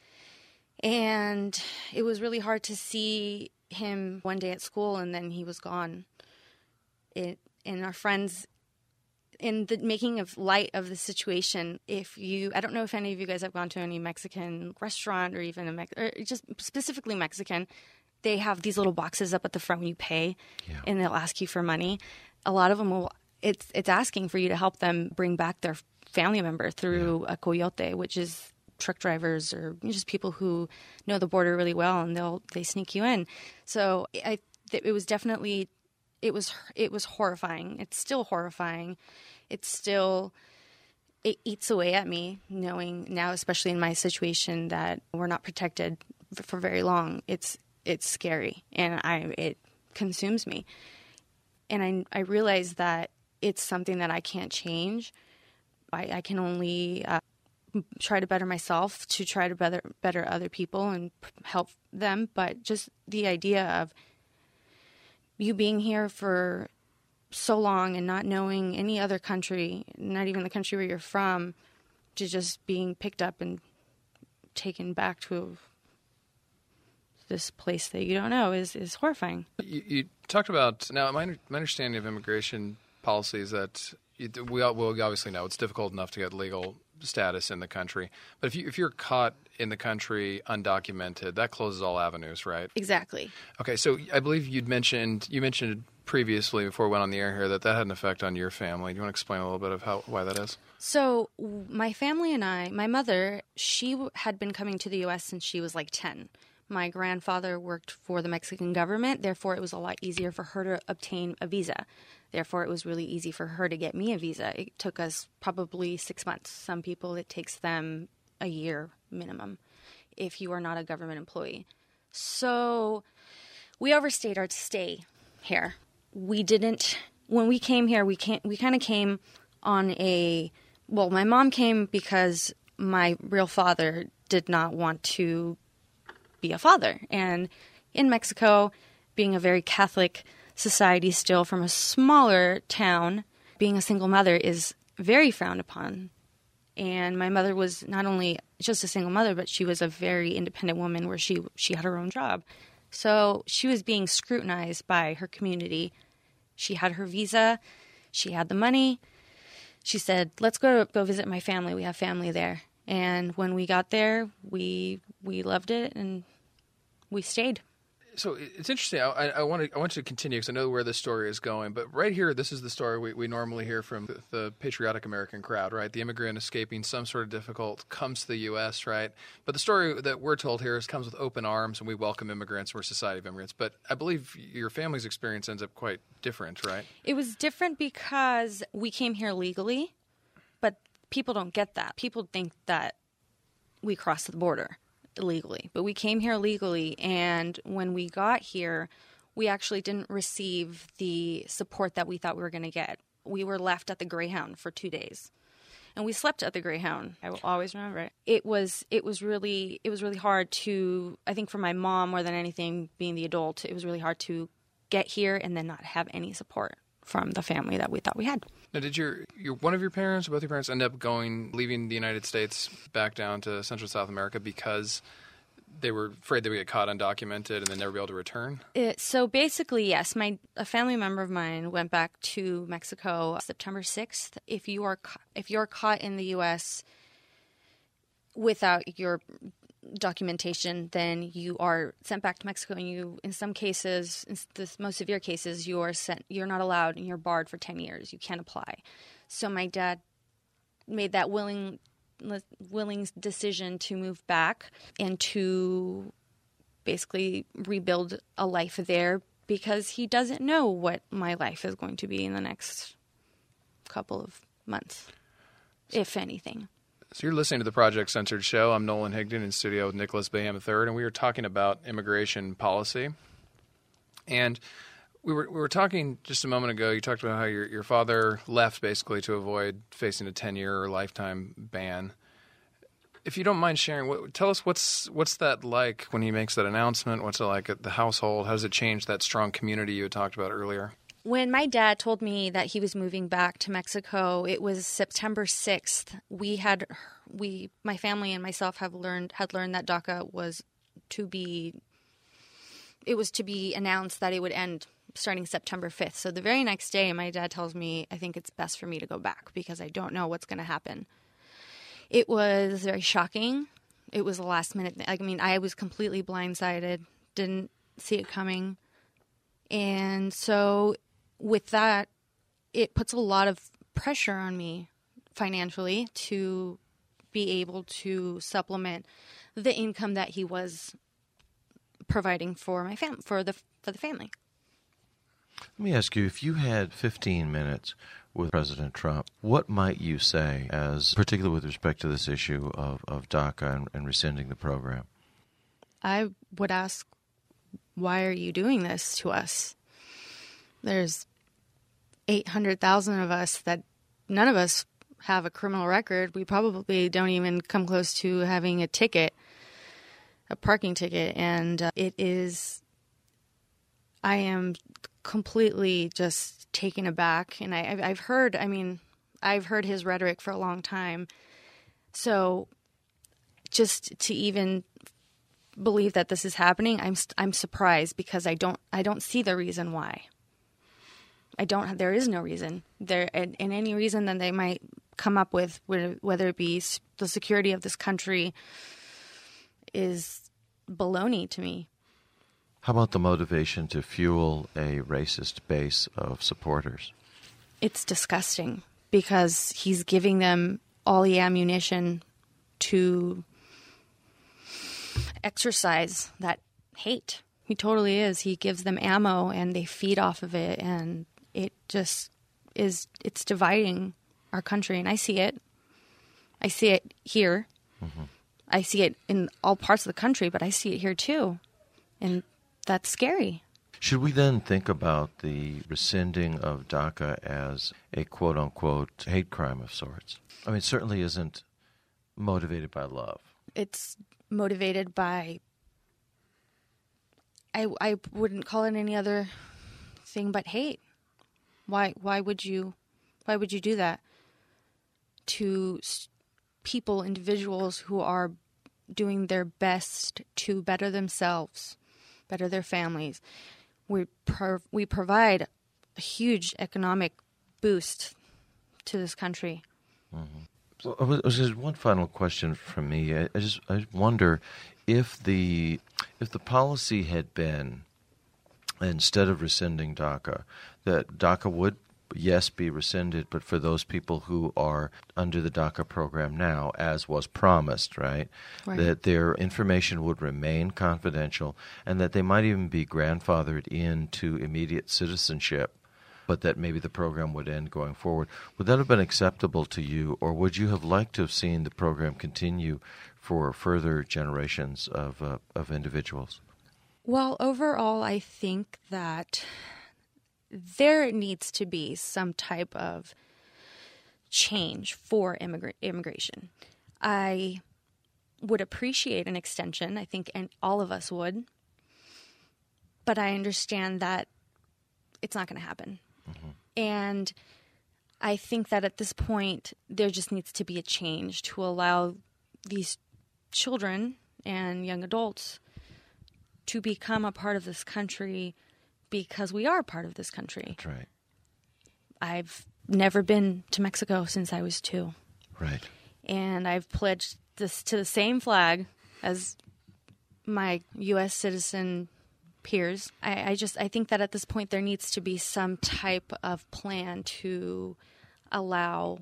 [SPEAKER 5] and it was really hard to see him one day at school and then he was gone. It and our friends, in the making of light of the situation, if you, I don't know if any of you guys have gone to any Mexican restaurant or even a Mex- or just specifically Mexican, they have these little boxes up at the front when you pay, yeah. and they'll ask you for money. A lot of them will, it's it's asking for you to help them bring back their family member through yeah. a coyote, which is truck drivers or just people who know the border really well, and they'll they sneak you in. So I, it was definitely, it was it was horrifying. It's still horrifying. It's still, it eats away at me knowing now, especially in my situation, that we're not protected for very long. It's it's scary, and I it consumes me. And I I realize that it's something that I can't change. I, I can only uh, try to better myself, to try to better better other people and help them. But just the idea of you being here for so long and not knowing any other country, not even the country where you're from, to just being picked up and taken back to this place that you don't know is, is horrifying.
[SPEAKER 2] You, you talked about, now my, my understanding of immigration policy is that you, we, all, we obviously know it's difficult enough to get legal status in the country, but if you if you're caught in the country undocumented, that closes all avenues, right?
[SPEAKER 5] Exactly.
[SPEAKER 2] Okay, so I believe you'd mentioned you mentioned previously before we went on the air here that that had an effect on your family. Do you want to explain a little bit of how why that is?
[SPEAKER 5] So my family and I, my mother, she had been coming to the U S since she was like ten. My grandfather worked for the Mexican government, therefore it was a lot easier for her to obtain a visa. Therefore, it was really easy for her to get me a visa. It took us probably six months. Some people, it takes them a year minimum if you are not a government employee. So we overstayed our stay here. We didn't, when we came here, we came, we kind of came on a, well, my mom came because my real father did not want to be a father. And in Mexico, being a very Catholic society still, from a smaller town, being a single mother is very frowned upon. And my mother was not only just a single mother, but she was a very independent woman where she she had her own job. So she was being scrutinized by her community. She had her visa. She had the money. She said, let's go go visit my family. We have family there. And when we got there, we we loved it and we stayed.
[SPEAKER 2] So it's interesting. I, I want to I want you to continue because I know where this story is going. But right here, this is the story we, we normally hear from the, the patriotic American crowd, right? The immigrant escaping some sort of difficult comes to the U S, right? But the story that we're told here is comes with open arms, and we welcome immigrants. We're a society of immigrants. But I believe your family's experience ends up quite different, right?
[SPEAKER 5] It was different because we came here legally, but people don't get that. People think that we crossed the border illegally, but we came here legally, and when we got here, we actually didn't receive the support that we thought we were going to get. We were left at the Greyhound for two days, and we slept at the Greyhound. I will always remember it. It was it was really it was really hard to, I think for my mom more than anything, being the adult, it was really hard to get here and then not have any support from the family that we thought we had.
[SPEAKER 2] Now, did your, your one of your parents or both your parents end up going, leaving the United States back down to Central South America because they were afraid they would get caught undocumented and then never be able to return?
[SPEAKER 5] It, so basically, yes. My a family member of mine went back to Mexico September sixth. If you are ca- if you're caught in the U S without your documentation, then you are sent back to Mexico, and you, in some cases, in the most severe cases, you are sent. You're not allowed, and you're barred for ten years. You can't apply. So my dad made that willing, willing decision to move back and to basically rebuild a life there because he doesn't know what my life is going to be in the next couple of months, if anything.
[SPEAKER 2] So you're listening to the Project Censored Show. I'm Nolan Higdon in studio with Nicholas Boeheim the third, and we were talking about immigration policy. And we were we were talking just a moment ago, you talked about how your, your father left basically to avoid facing a ten-year or lifetime ban. If you don't mind sharing, what, tell us what's what's that like when he makes that announcement? What's it like at the household? How does it change that strong community you had talked about earlier?
[SPEAKER 5] When my dad told me that he was moving back to Mexico, it was September sixth. We had, we, my family and myself have learned, had learned that DACA was to be, it was to be announced that it would end starting September fifth. So the very next day, my dad tells me, I think it's best for me to go back because I don't know what's going to happen. It was very shocking. It was a last minute thing. I mean, I was completely blindsided, didn't see it coming. And so with that, it puts a lot of pressure on me financially to be able to supplement the income that he was providing for my fam- for the for the family.
[SPEAKER 1] Let me ask you, if you had fifteen minutes with President Trump, what might you say, as particularly with respect to this issue of, of DACA and, and rescinding the program?
[SPEAKER 5] I would ask, why are you doing this to us? There's eight hundred thousand of us that none of us have a criminal record. We probably don't even come close to having a ticket, a parking ticket. And uh, it is, I am completely just taken aback. And I, I've heard, I mean, I've heard his rhetoric for a long time. So just to even believe that this is happening, I'm I'm surprised because I don't I don't see the reason why. I don't. There is no reason there, and, and any reason that they might come up with, whether it be the security of this country, is baloney to me.
[SPEAKER 1] How about the motivation to fuel a racist base of supporters?
[SPEAKER 5] It's disgusting because he's giving them all the ammunition to exercise that hate. He totally is. He gives them ammo and they feed off of it, and it just is, it's dividing our country. And I see it. I see it here. Mm-hmm. I see it in all parts of the country, but I see it here too. And that's scary.
[SPEAKER 1] Should we then think about the rescinding of DACA as a quote-unquote hate crime of sorts? I mean, it certainly isn't motivated by love.
[SPEAKER 5] It's motivated by, I, I wouldn't call it any other thing but hate. Why why would you why would you do that? To people, individuals who are doing their best to better themselves, better their families. We pro- we provide a huge economic boost to this country.
[SPEAKER 1] Mm-hmm. So, uh, just one final question from me. I, I just I wonder if the if the policy had been, instead of rescinding DACA, that DACA would, yes, be rescinded, but for those people who are under the DACA program now, as was promised, right,
[SPEAKER 5] Right.
[SPEAKER 1] that their information would remain confidential and that they might even be grandfathered into immediate citizenship, but that maybe the program would end going forward. Would that have been acceptable to you, or would you have liked to have seen the program continue for further generations of uh, of individuals?
[SPEAKER 5] Well, overall, I think that there needs to be some type of change for immigra- immigration. I would appreciate an extension. I think and all of us would. But I understand that it's not going to happen. Mm-hmm. And I think that at this point, there just needs to be a change to allow these children and young adults to become a part of this country, because we are part of this country.
[SPEAKER 1] That's right.
[SPEAKER 5] I've never been to Mexico since I was two.
[SPEAKER 1] Right.
[SPEAKER 5] And I've pledged this to the same flag as my U S citizen peers. I, I just I think that at this point there needs to be some type of plan to allow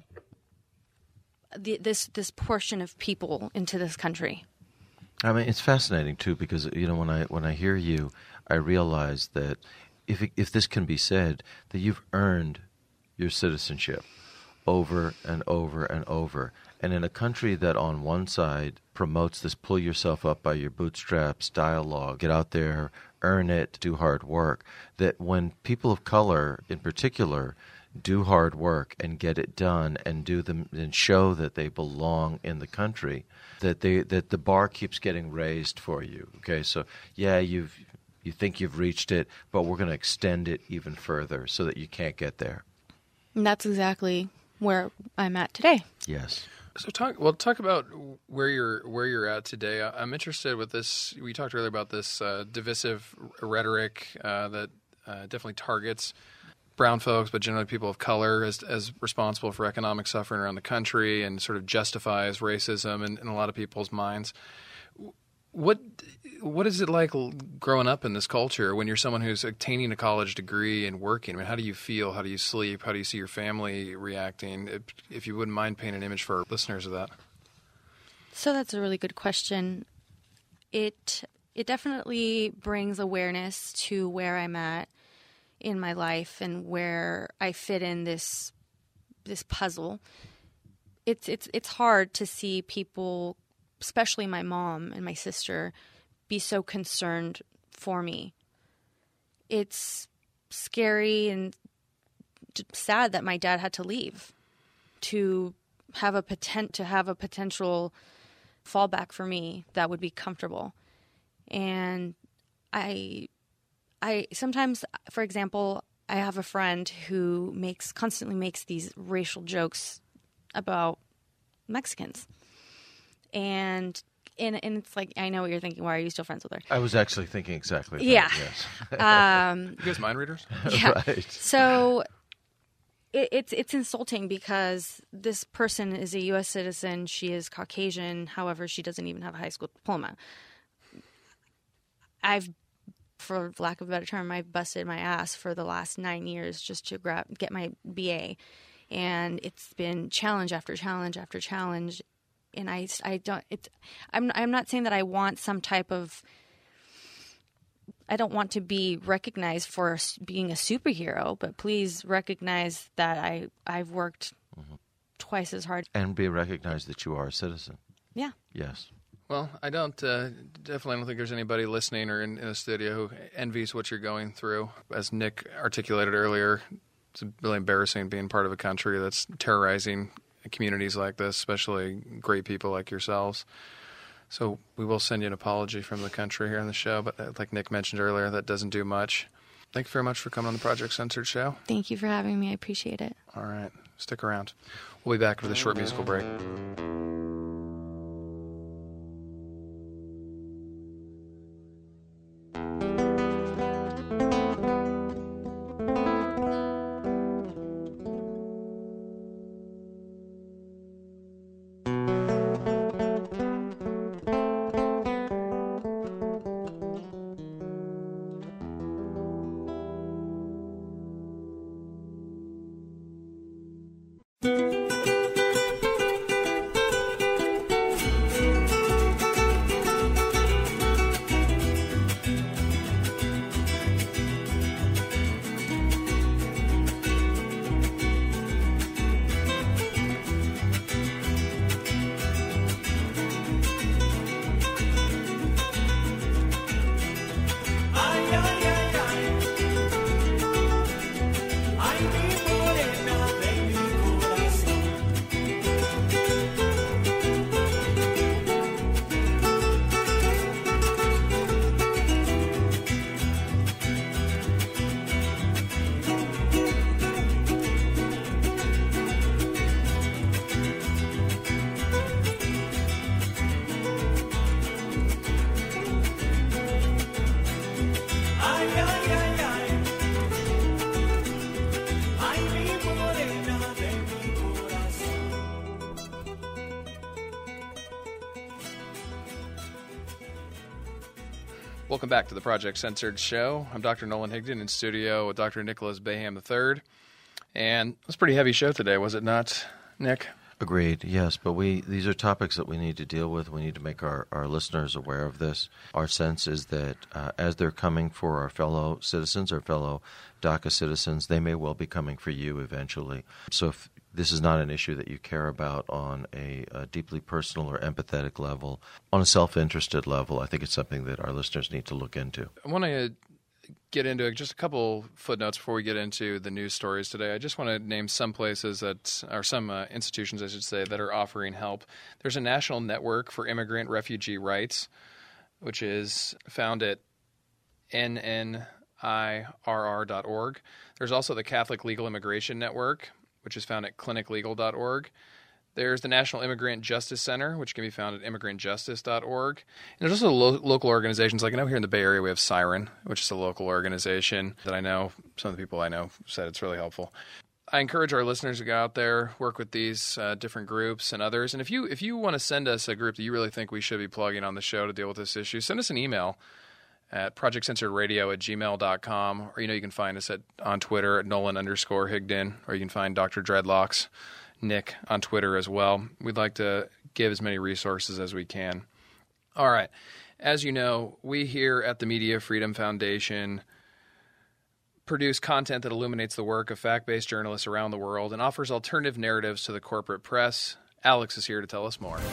[SPEAKER 5] the, this this portion of people into this country.
[SPEAKER 1] I mean, it's fascinating too, because you know when I when I hear you, I realize that if it, if this can be said, that you've earned your citizenship over and over and over, and in a country that on one side promotes this pull yourself up by your bootstraps dialogue, get out there, earn it, do hard work, that when people of color in particular do hard work and get it done and do them and show that they belong in the country, that they that the bar keeps getting raised for you. Okay, so yeah, you've you think you've reached it, but we're going to extend it even further so that you can't get there.
[SPEAKER 5] And that's exactly where I'm at today.
[SPEAKER 1] Yes.
[SPEAKER 2] So talk well. Talk about where you're where you're at today. I'm interested with this. We talked earlier about this uh, divisive rhetoric uh, that uh, definitely targets brown folks, but generally people of color, as as responsible for economic suffering around the country, and sort of justifies racism in, in a lot of people's minds. What what is it like growing up in this culture when you're someone who's obtaining a college degree and working? I mean, how do you feel? How do you sleep? How do you see your family reacting? If, if you wouldn't mind painting an image for our listeners of that.
[SPEAKER 5] So that's a really good question. It it definitely brings awareness to where I'm at in my life and where I fit in this this puzzle. It's it's it's hard to see people, especially my mom and my sister, be so concerned for me. It's scary and sad that my dad had to leave to have a potent to have a potential fallback for me that would be comfortable. And I I sometimes, for example, I have a friend who makes constantly makes these racial jokes about Mexicans. And and, and it's like, I know what you're thinking. Why are you still friends with her?
[SPEAKER 1] I was actually thinking exactly that.
[SPEAKER 5] Yeah.
[SPEAKER 1] Yes.
[SPEAKER 5] um,
[SPEAKER 2] You guys mind readers?
[SPEAKER 5] yeah.
[SPEAKER 1] Right.
[SPEAKER 5] So it, it's it's insulting because this person is a U S citizen. She is Caucasian. However, she doesn't even have a high school diploma. I've, for lack of a better term, I've busted my ass for the last nine years just to grab, get my B A. And it's been challenge after challenge after challenge. And I, I don't, it's, I'm, I'm not saying that I want some type of, I don't want to be recognized for being a superhero, but please recognize that I, I've worked mm-hmm. twice as hard.
[SPEAKER 1] And be recognized that you are a citizen.
[SPEAKER 5] Yeah.
[SPEAKER 1] Yes.
[SPEAKER 2] Well, I don't, uh, definitely don't think there's anybody listening or in, in the studio who envies what you're going through. As Nick articulated earlier, it's really embarrassing being part of a country that's terrorizing communities like this, especially great people like yourselves. So we will send you an apology from the country here on the show, but like Nick mentioned earlier, that doesn't do much. Thank you very much for coming on the Project Censored show.
[SPEAKER 5] Thank you for having me. I appreciate it.
[SPEAKER 2] All right. Stick around. We'll be back with a short musical break. Welcome back to the Project Censored Show. I'm Doctor Nolan Higdon in studio with Doctor Nicholas Baham the third. And it was a pretty heavy show today, was it not, Nick?
[SPEAKER 1] Agreed, yes, but we these are topics that we need to deal with. We need to make our, our listeners aware of this. Our sense is that uh, as they're coming for our fellow citizens, our fellow DACA citizens, they may well be coming for you eventually. So if this is not an issue that you care about on a, a deeply personal or empathetic level, on a self-interested level, I think it's something that our listeners need to look into.
[SPEAKER 2] I want to get into just a couple footnotes before we get into the news stories today. I just want to name some places that, or some uh, institutions, I should say, that are offering help. There's a National Network for Immigrant Refugee Rights, which is found at N N I R R dot org. There's also the Catholic Legal Immigration Network, which is found at clinic legal dot org. There's the National Immigrant Justice Center, which can be found at immigrant justice dot org. And there's also lo- local organizations. Like I know here in the Bay Area we have Siren, which is a local organization that I know, some of the people I know said it's really helpful. I encourage our listeners to go out there, work with these uh, different groups and others. And if you if you want to send us a group that you really think we should be plugging on the show to deal with this issue, send us an email at project censored radio at gmail dot com. Or, you know, you can find us at on Twitter at Nolan underscore Higdon, or you can find Doctor Dreadlocks Nick on Twitter as well. We'd like to give as many resources as we can. All right. As you know, we here at the Media Freedom Foundation produce content that illuminates the work of fact-based journalists around the world and offers alternative narratives to the corporate press. Alex is here to tell us more.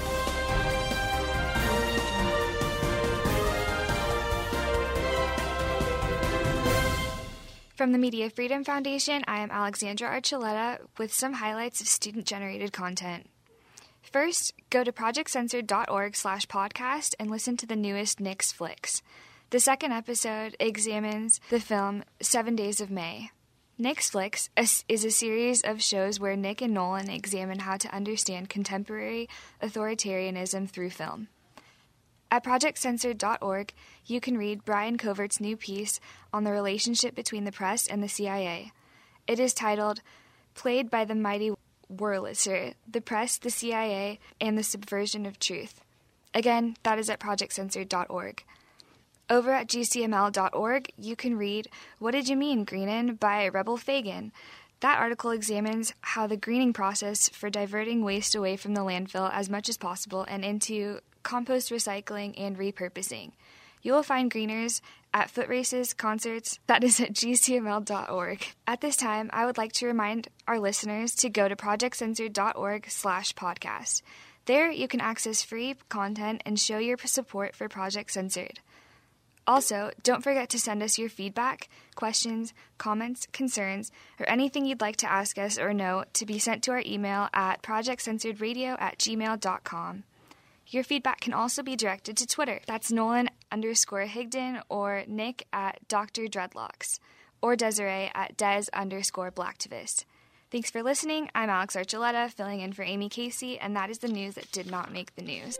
[SPEAKER 3] From the Media Freedom Foundation, I am Alexandra Archuleta with some highlights of student-generated content. First, go to project censored dot org slash podcast and listen to the newest Nick's Flicks. The second episode examines the film Seven Days of May. Nick's Flicks is a series of shows where Nick and Nolan examine how to understand contemporary authoritarianism through film. At project censored dot org, you can read Brian Covert's new piece on the relationship between the press and the C I A. It is titled, Played by the Mighty Wurlitzer, the Press, the C I A, and the Subversion of Truth. Again, that is at project censored dot org. Over at G C M L dot org, you can read What Did You Mean, Greenin? By Rebel Fagan. That article examines how the greening process for diverting waste away from the landfill as much as possible and into compost recycling and repurposing. You will find greeners at foot races, concerts, that is at G C M L dot org. At this time, I would like to remind our listeners to go to project censored dot org slash podcast. There, you can access free content and show your support for Project Censored. Also, don't forget to send us your feedback, questions, comments, concerns, or anything you'd like to ask us or know to be sent to our email at project censored radio at gmail dot com. Your feedback can also be directed to Twitter. That's Nolan underscore Higdon or Nick at Doctor Dreadlocks or Desiree at Des underscore Blacktivist. Thanks for listening. I'm Alex Archuleta, filling in for Amy Casey, and that is the news that did not make the news.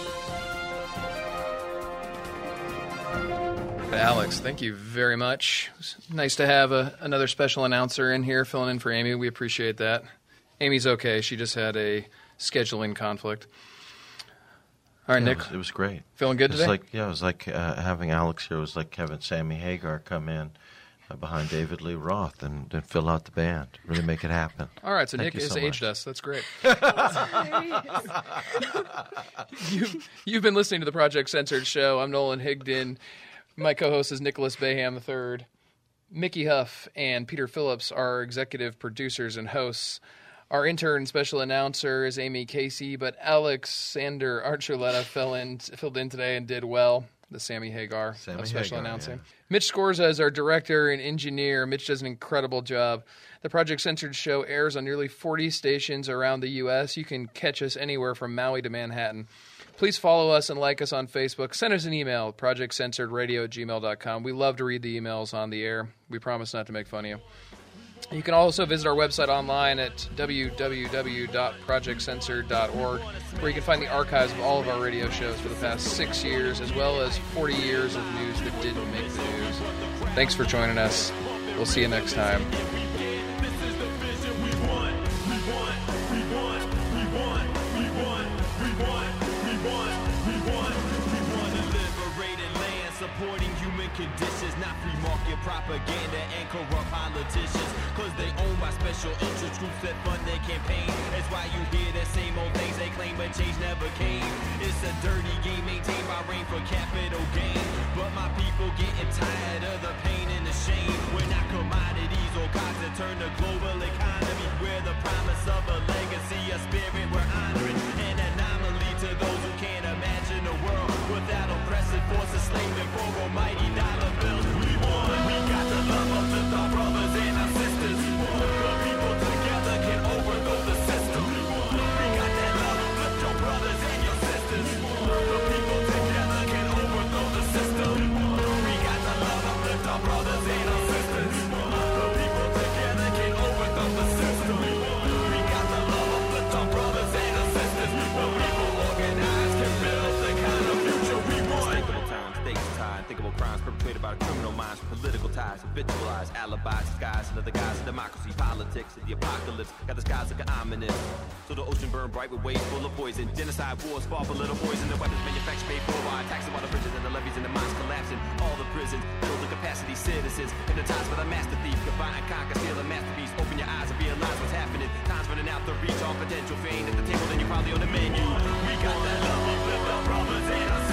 [SPEAKER 2] Alex, thank you very much. It's nice to have a, another special announcer in here filling in for Amy. We appreciate that. Amy's okay. She just had a scheduling conflict. All right,
[SPEAKER 1] yeah,
[SPEAKER 2] Nick.
[SPEAKER 1] It was, it was great.
[SPEAKER 2] Feeling good
[SPEAKER 1] it was
[SPEAKER 2] today?
[SPEAKER 1] Like, yeah, it was like uh, having Alex here. It was like having Sammy Hagar come in uh, behind David Lee Roth and, and fill out the band. Really make it happen.
[SPEAKER 2] All right, so
[SPEAKER 1] Thank
[SPEAKER 2] Nick
[SPEAKER 1] you
[SPEAKER 2] has
[SPEAKER 1] so
[SPEAKER 2] aged
[SPEAKER 1] much.
[SPEAKER 2] us. That's great. you've, you've been listening to the Project Censored Show. I'm Nolan Higdon. My co-host is Nicholas Baham the third. Mickey Huff and Peter Phillips are executive producers and hosts. Our intern special announcer is Amy Casey, but Alexander Archuleta fell in, filled in today and did well. The Sammy Hagar
[SPEAKER 1] Sammy
[SPEAKER 2] of special
[SPEAKER 1] Hagar,
[SPEAKER 2] announcing.
[SPEAKER 1] yeah.
[SPEAKER 2] Mitch Scorza is our director and engineer. Mitch does an incredible job. The Project Censored Show airs on nearly forty stations around the U S. You can catch us anywhere from Maui to Manhattan. Please follow us and like us on Facebook. Send us an email, project censored radio at gmail dot com. We love to read the emails on the air. We promise not to make fun of you. You can also visit our website online at w w w dot project censored dot org, where you can find the archives of all of our radio shows for the past six years, as well as forty years of news that didn't make the news. Thanks for joining us. We'll see you next time.
[SPEAKER 6] Supporting you. not free market propaganda and corrupt politicians, cause they own by special interest groups that fund their campaign. That's why you hear the same old things they claim, but change never came. It's a dirty game maintained by rain for capital gain, but my people getting tired of the pain and the shame. We're not commodities or cogs that turn the global economy. We're the promise of a legacy, a spirit we're honoring, an anomaly to those who can't imagine a world without oppressive forces slaving for almighty dollar bills. We won. We got the love of the our brothers and our sisters. The people together can overthrow the system. We got that love, lift your brothers and your sisters. The people together can overthrow the system. We got the love, lift our brothers and our sisters. The people together can overthrow the system. We got the love, lift our brothers and our sisters. The people organized can build the kind of future we want. Unthinkable times, stakes tied, unthinkable crimes perpetrated by the criminal minds, political ties, habitualized alibis, skies, and other guys of democracy, politics, and the apocalypse. Got the skies looking ominous. So the ocean burned bright with waves full of poison. Genocide wars fought for little boys, and the weapons manufactured paid for by taxing while the bridges and the levees and the mines collapsing. All the prisons, building capacity citizens, hypnotized by the master thief. Combine, conquer, steal a masterpiece. Open your eyes and realize what's happening. Time's running out to reach all potential. Fame at the table, then you're probably on the menu. We got that love, we live our brothers and our